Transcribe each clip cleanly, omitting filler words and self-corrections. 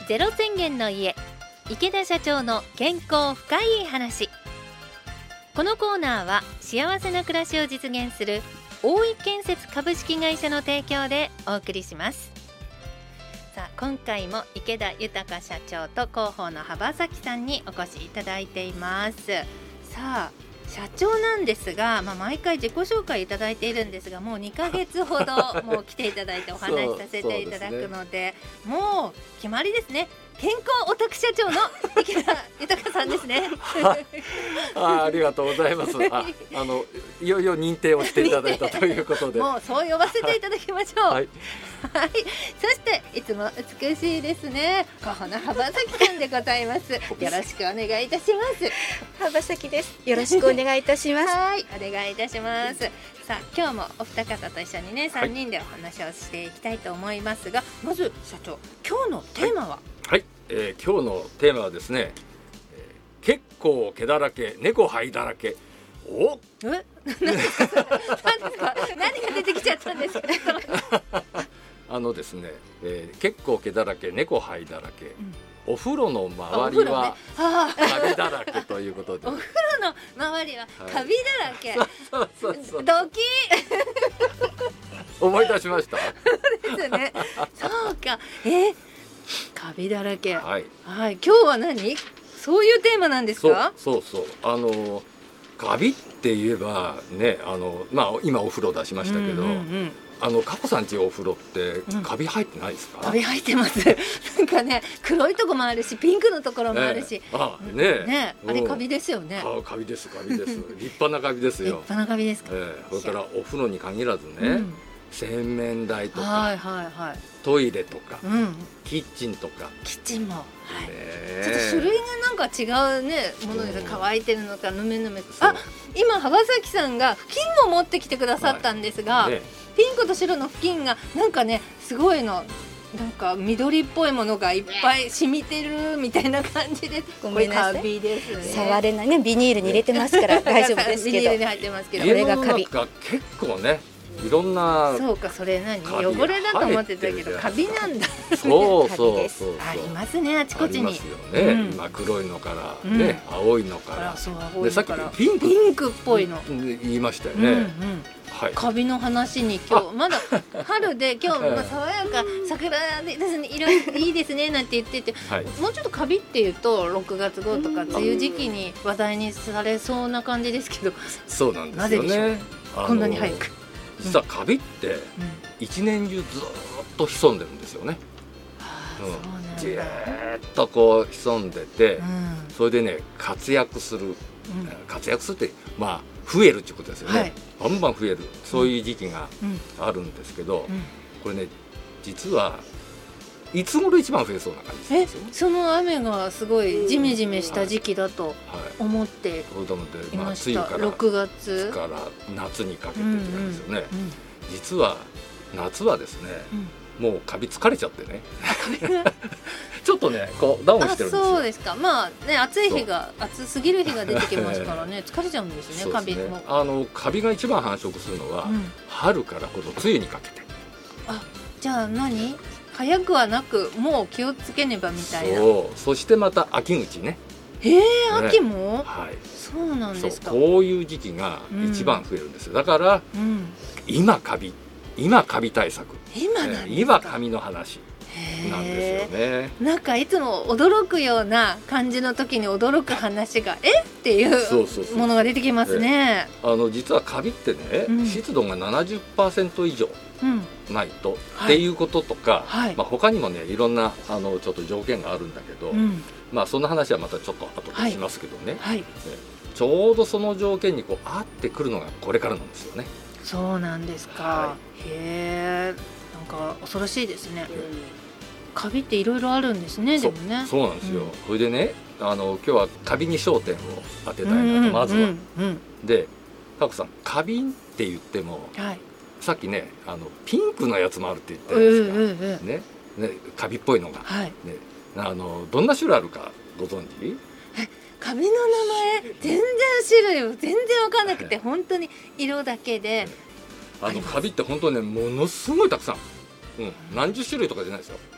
ゼロ宣言の家、池田社長の健康深い話。このコーナーは幸せな暮らしを実現する大井建設株式会社の提供でお送りします。さあ、今回も池田豊社長と広報の幅崎さんにお越しいただいています。さあ、社長なんですが、毎回自己紹介いただいているんですが、もう2ヶ月ほどもう来ていただいてお話しさせていただくので、もう決まりですね。健康オタク社長の池田豊さんですね。 ありがとうございます。いよいよ認定をしていただいたということで、 もうそう呼ばせていただきましょう。 はい、 そしていつも美しいですね、広報の幅崎さんでございます。よろしくお願いいたします。 幅崎です。よろしくお願いいたします。 はい、お願いいたします。さあ、今日もお二方と一緒にね、3人でお話をしていきたいと思いますが、まず社長、今日のテーマは？ はい、今日のテーマはですね、結構毛だらけ、猫灰だらけ。 何ですか何が出てきちゃったんですか？ ですね、結構毛だらけ、猫灰だらけ、お風呂の周りはカビだらけということで、 お風呂の周りはカビだらけ、 そうドキ思い出しました。 そうですね。そうか、カビだらけ。 はい、 今日は何？そういうテーマなんですか？ そうカビって言えばね、今お風呂出しましたけど、佳子さんちお風呂ってカビ入ってないですか？ カビ入ってます。なんかね、黒いとこもあるし、ピンクのところもあるし、 あれカビですよね。 カビです立派なカビですよ。 立派なカビですか？ それからお風呂に限らずね、洗面台とか、トイレとか、キッチンとか。 キッチンも、ちょっと種類がなんか違うね、ものです。乾いてるのかヌメヌメ。今幅崎さんが布巾も持ってきてくださったんですが、ピンクと白の布巾がなんかね、すごいの。なんか緑っぽいものがいっぱい染みてるみたいな感じです。 ごめんなさい。 カビですね。 触れないね、ビニールに入れてますから大丈夫ですけど。 ビニールに入ってますけど、 これがカビ。 結構ね、いろんな。 そうか、それ何？汚れだと思ってたけどカビなんだ。 そう。 ありますね、あちこちに。 ありますよね。今黒いのからね、青いのから。で、さっきピンクっぽいの言いましたよね。 カビの話に今日まだ春で、今日爽やか桜ですね、色いいですねなんて言ってて、もうちょっとカビっていうと6月号とか梅雨時期に話題にされそうな感じですけど、 そうなんですよね。 こんなに早く。 実はカビって一年中ずっと潜んでるんですよね。じーっとこう潜んでて、それでね、活躍するって増えるってことですよね。バンバン増える、そういう時期があるんですけど、これね、実はいつ頃一番増えそうな感じですよね。 その雨がすごいジメジメした時期だと思っていました。6月から夏にかけてって感じですよね。実は夏はですね、もうカビ疲れちゃってねちょっとね、こうダウンしてるんですよ。 そうですか。暑すぎる日が出てきますからね、疲れちゃうんですね、カビも。 カビが一番繁殖するのは春からこの梅雨にかけて。 じゃあ早くはなく、もう気をつけねばみたいな。 そしてまた秋口ね。 秋も？そうなんですか。 こういう時期が一番増えるんですよ。だから今カビ対策、今カビの話なんですよね。 なんかいつも驚くような感じの時に驚く話がっていうものが出てきますね。 実はカビってね、湿度が 70% 以上ないとっていうこととか、他にもね、いろんなちょっと条件があるんだけど、そんな話はまたちょっと後でしますけどね。ちょうどその条件に合ってくるのがこれからなんですよね。 そうなんですか。なんか恐ろしいですね。カビっていろいろあるんですね。でもね。 そうなんですよ。それでね、今日はカビに焦点を当てたいなと。まずはで、佳子さん、カビって言っても、さっきね、ピンクのやつもあるって言ってるんですかね。カビっぽいのが、どんな種類あるかご存知？ カビの名前全然種類全然分かんなくて、本当に色だけで。 カビって本当ね、ものすごいたくさん、何十種類とかじゃないですよ。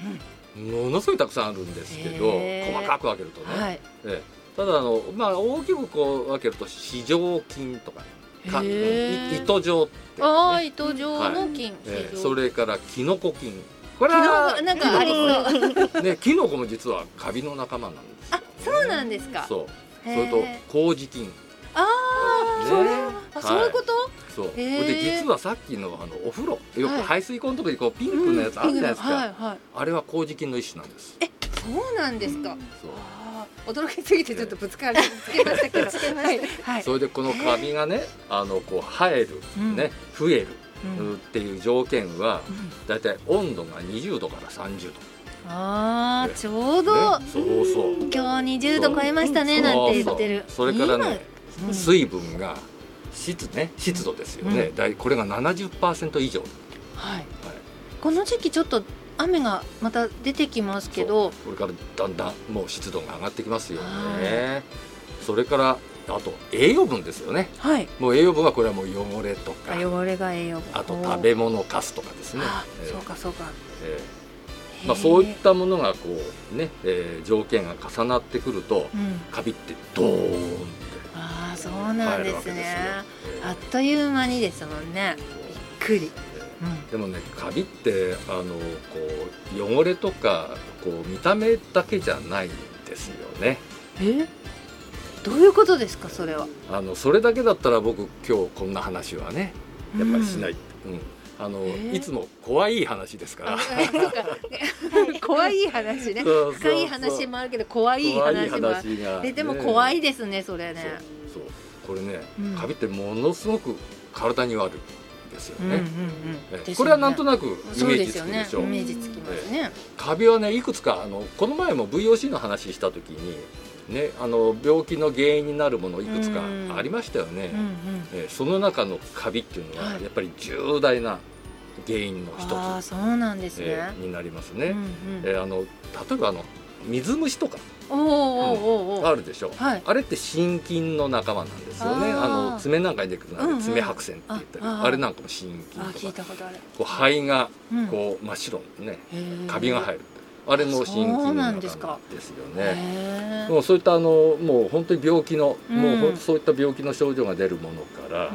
ものすごいたくさんあるんですけど、細かく分けるとね、 はい、 ただ大きくこう分けると糸状菌とか糸状って、ね、 糸状の菌、 それからキノコ菌、これはなんかありそうね、キノコも実はカビの仲間なんですよ、ね、 そうなんですか。 それと麹菌、 そういうこと。 そうで実はさっきのお風呂、よく排水溝のところにこうピンクのやつあるじゃないですか、あれは麹菌の一種なんです。 そうなんですか。驚きすぎてちょっとぶつかりつけましたけどそれでこのカビがねこう生える、ね、増えるっていう条件はだいたい温度が20度から30度。 ちょうど、 そうそう、 今日20度超えましたねなんて言ってる。 それからね、水分が湿度ですよね、これが 70% 以上。 この時期ちょっと雨がまた出てきますけど、 これからだんだんもう湿度が上がってきますよね。それからあと栄養分ですよね。もう栄養分はこれはもう汚れとか、 汚れが栄養分、 あと食べ物カスとかですね。 そうかそうか。 そういったものがこうね、条件が重なってくると、カビってドーンって、 そうなんですね。あっという間にですもんね。びっくり。 でもね、カビってこう汚れとかこう見た目だけじゃないんですよね。 どういうことですか、それは。 それだけだったら僕今日こんな話はねやっぱりしない。いつも怖い話ですから。 怖い話ね。深い話もあるけど怖い話もある。でも怖いですね、それね。 そう、これね、カビってものすごく体に悪いですよね。これはなんとなくイメージつくでしょ。 イメージつきますね。 カビはね、いくつかこの前も VOC の話した時にね、病気の原因になるものいくつかありましたよね。その中のカビっていうのはやっぱり重大な原因の一つ、 そうなんですね、 になりますね。例えば水虫とかあるでしょ。あれって真菌の仲間なんですよね。爪なんかにできる爪白癬って言ったり、あれなんかも真菌とか、こう肺がこう真っ白にねカビが入る、あれも真菌の仲間ですよね。もうそういったもう本当に病気の、もうそういった病気の症状が出るものから、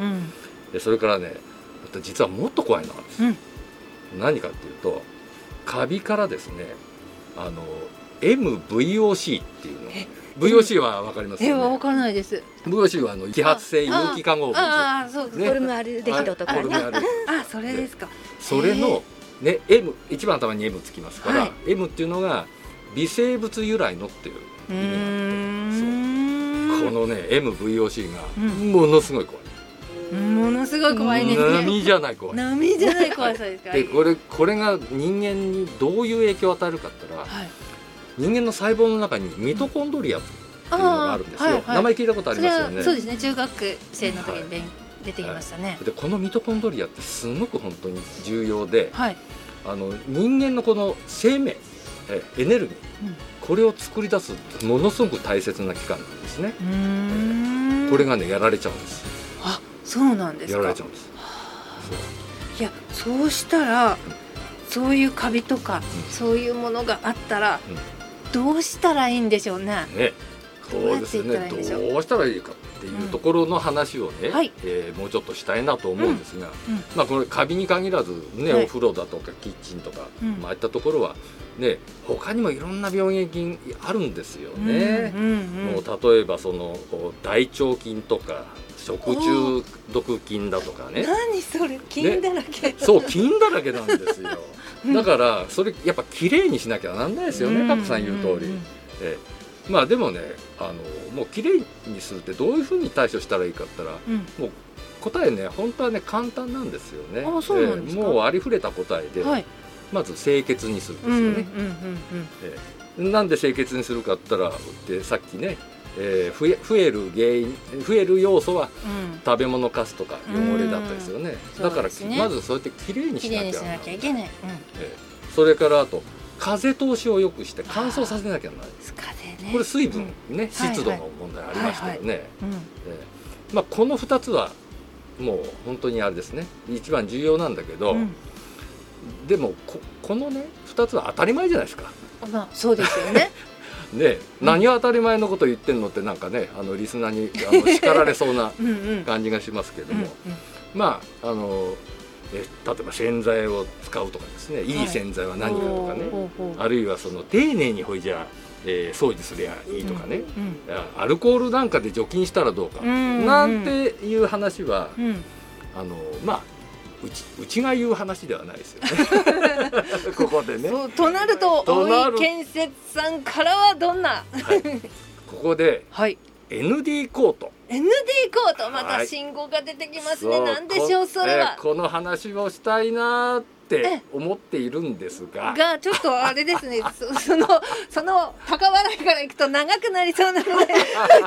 それからね、実はもっと怖いのがあるんです。何かっていうと、カビからですね、MVOC っていうの、VOC は分かりますよね。 分からないです。 VOC は揮発性有機化合物、 フォルムアルデヒドとかね。 それですか。 それのね、M、一番頭に M つきますから、M っていうのが微生物由来のっていう意味なんで、このね MVOC がものすごい怖い。 ものすごい怖いですね。 波じゃない怖い。 波じゃない怖さですか。 でこれが人間にどういう影響を与えるかって言ったら、人間の細胞の中にミトコンドリアっていうのがあるんですよ。名前聞いたことありますよね。 そうですね。中学生の時に出てきましたね。 でこのミトコンドリアってすごく本当に重要で、人間のこの生命、エネルギー、これを作り出すものすごく大切な器官なんですね。これがねやられちゃうんです。 そうなんですか。 やられちゃうんです。 いや、そうしたらそういうカビとか、そういうものがあったら、どうしたらいいんでしょうね。 そうですね。どうしたらいいかっていうところの話をね、もうちょっとしたいなと思うんですが、これカビに限らずね、お風呂だとかキッチンとか、ああいったところはね、他にもいろんな病原菌あるんですよね。もう例えばその大腸菌とか食中毒菌だとかね。 何それ、菌だらけ。 そう、菌だらけなんですよ。だからそれやっぱきれいにしなきゃなんないですよね。加藤さん言う通り。でもね、もうきれいにするってどういうふうに対処したらいいかって言ったら、もう答えね、本当はね簡単なんですよね。もうありふれた答えで、まず清潔にするんですよね。なんで清潔にするかって言ったら、さっきね、増える要素は食べ物カスとか汚れだったですよね。だからまずそうやってきれいにしなきゃいけない。それからあと風通しを良くして乾燥させなきゃならない。これ水分ね、湿度の問題ありましたよね。この2つはもう本当にあれですね、一番重要なんだけど、でもこのね2つは当たり前じゃないですか。 まあそうですよね。 で、何を当たり前のこと言ってんのってなんかねリスナーに叱られそうな感じがしますけどもまあ例えば洗剤を使うとかですね、いい洗剤は何かとかね、あるいはその丁寧にほいじゃ掃除すりゃいいとかね、アルコールなんかで除菌したらどうかなんていう話はまあうちが言う話ではないですよね。ここでね。 となると大井建設さんからはどんな、 はい、ここで、はい、ND コート。 ND コート、また信号が出てきますね。なんでしょうそれは。 この話をしたいなって思っているんですが。 ちょっとあれですね。その高笑いからいくと長くなりそうなので。じゃあ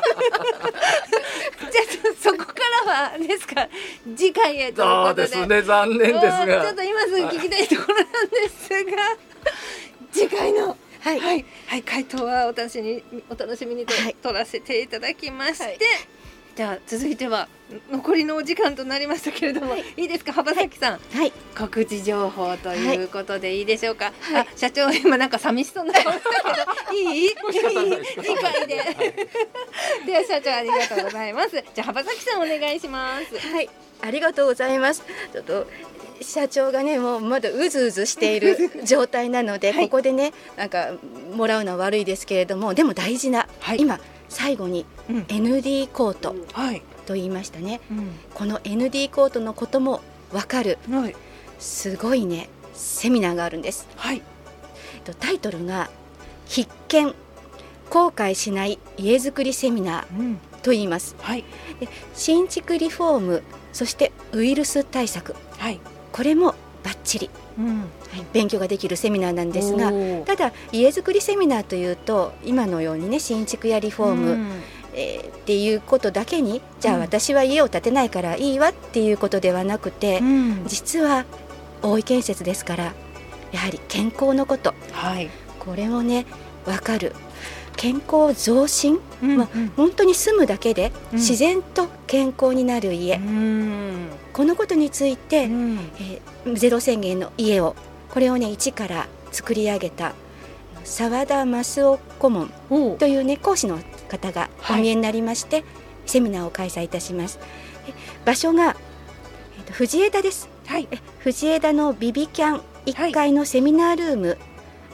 そこからはですか。次回へということで。 そうですね。残念ですが。 ちょっと今すぐ聞きたいところなんですが、次回の。はいはいはい、回答はお楽しみにと取らせていただきまして、はい、じゃあ続いては残りのお時間となりましたけれども、はい、いいですか幅崎さん、はい、告知情報ということでいいでしょうか、はい、社長今なんか寂しそうな顔したけどいい次回で、はい、では社長ありがとうございます。じゃあ幅崎さんお願いします。 はい、ありがとうございます。ちょっと社長がねもうまだうずうずしている状態なので、はい、ここでねなんかもらうのは悪いですけれども、でも大事な、はい、今最後に ND コートと言いましたね、この ND コートのことも分かる、はい、すごいねセミナーがあるんです、はい、タイトルが必見後悔しない家づくりセミナーと言います、はい、で新築リフォームそしてウイルス対策、はい、これもバッチリ、はい、勉強ができるセミナーなんですが、ただ家づくりセミナーというと今のようにね新築やリフォーム、っていうことだけにじゃあ私は家を建てないからいいわっていうことではなくて、実は大井建設ですからやはり健康のこと、はい、これもね分かる。健康増進、本当に住むだけで自然と健康になる家、このことについて、ゼロ宣言の家をこれをね一から作り上げた澤田益夫顧問というね講師の方がお見えになりまして、セミナーを開催いたします。場所が、藤枝です、はい、藤枝のビビキャン1階のセミナールーム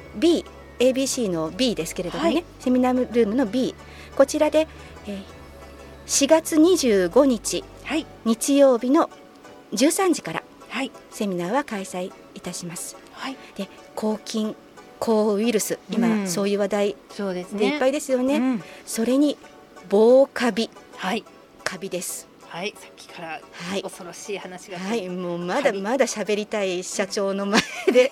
B、ABC の B ですけれどもね、はい、セミナールームの B、 こちらで、4月25日、はい、日曜日の13時から、はい、セミナーは開催いたします、はい、で抗菌抗ウイルス今、そういう話題でいっぱいですよね、それに防カビ、はい、カビです、 はい、さっきから恐ろしい話が、 はい、もうまだまだ喋りたい社長の前で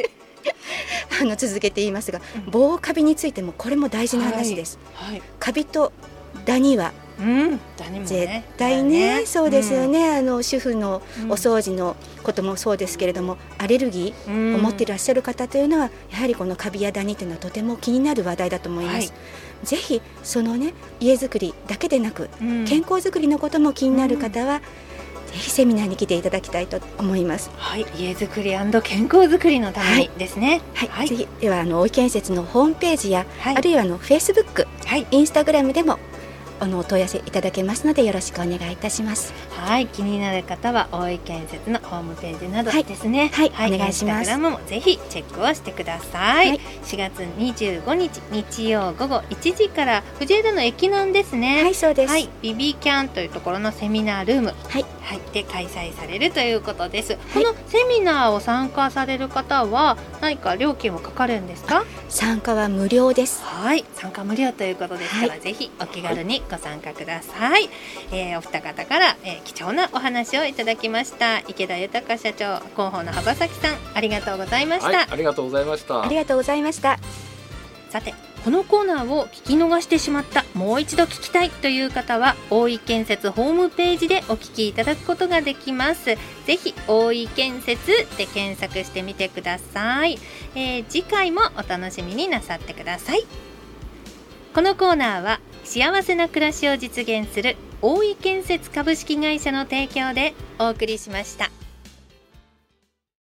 続けて言いますが、防カビについてもこれも大事な話です、はいはい、カビとダニは、絶対ね、そうですよね、主婦のお掃除のこともそうですけれども、アレルギーを持っていらっしゃる方というのはやはりこのカビやダニというのはとても気になる話題だと思います、はい、ぜひそのね家づくりだけでなく、健康づくりのことも気になる方は、ぜひセミナーに来ていただきたいと思います。 はい、家づくり&健康づくりのためにですね。 はい、はい、ぜひでは大井建設のホームページや、はい、あるいはFacebook、はい、インスタグラムでもお問い合わせいただけますのでよろしくお願いいたします。 はい、気になる方は大井建設のホームページなどですね。 はい、はい、お願いします。 インスタグラムもぜひチェックをしてください。はい、4月25日日曜午後1時から藤枝の駅南ですね。 はい、そうです。 はい、ビビキャンというところのセミナールーム、はい、はい、で開催されるということです。はい、このセミナーを参加される方は何か料金もかかるんですか？ 参加は無料です。はい、 参加無料ということですから、はい、ぜひお気軽にご参加ください。お二方から、貴重なお話をいただきました。池田豊社長、広報の幅崎さん、ありがとうございました。 はい、ありがとうございました。 ありがとうございました。 さて、このコーナーを聞き逃してしまった、もう一度聞きたいという方は大井建設ホームページでお聞きいただくことができます。ぜひ大井建設で検索してみてください。次回もお楽しみになさってください。このコーナーは幸せな暮らしを実現する大井建設株式会社の提供でお送りしました。